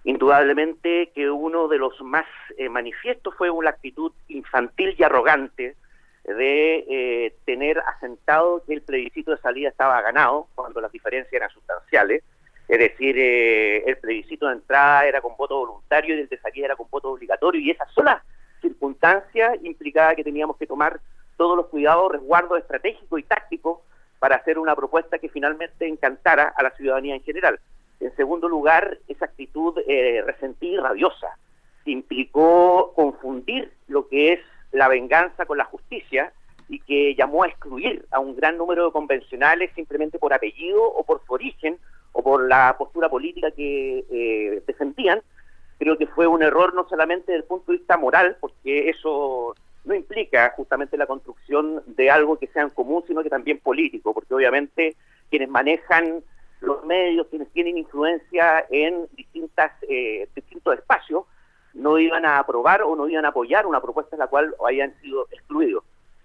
Indudablemente que uno de los más manifiestos fue una actitud infantil y arrogante de tener asentado que el plebiscito de salida estaba ganado, cuando las diferencias eran sustanciales. Es decir, el plebiscito de entrada era con voto voluntario y el de salida era con voto obligatorio, y esa sola circunstancia implicaba que teníamos que tomar todos los cuidados, resguardos estratégicos y tácticos para hacer una propuesta que finalmente encantara a la ciudadanía en general. En segundo lugar, esa actitud resentida y rabiosa implicó confundir lo que es la venganza con la justicia, y que llamó a excluir a un gran número de convencionales simplemente por apellido o por su origen o por la postura política que defendían. Creo que fue un error no solamente desde el punto de vista moral, porque eso no implica justamente la construcción de algo que sea en común, sino que también político, porque obviamente quienes manejan los medios, quienes tienen influencia en distintos espacios, no iban a aprobar o no iban a apoyar una propuesta en la cual hayan sido excluidos.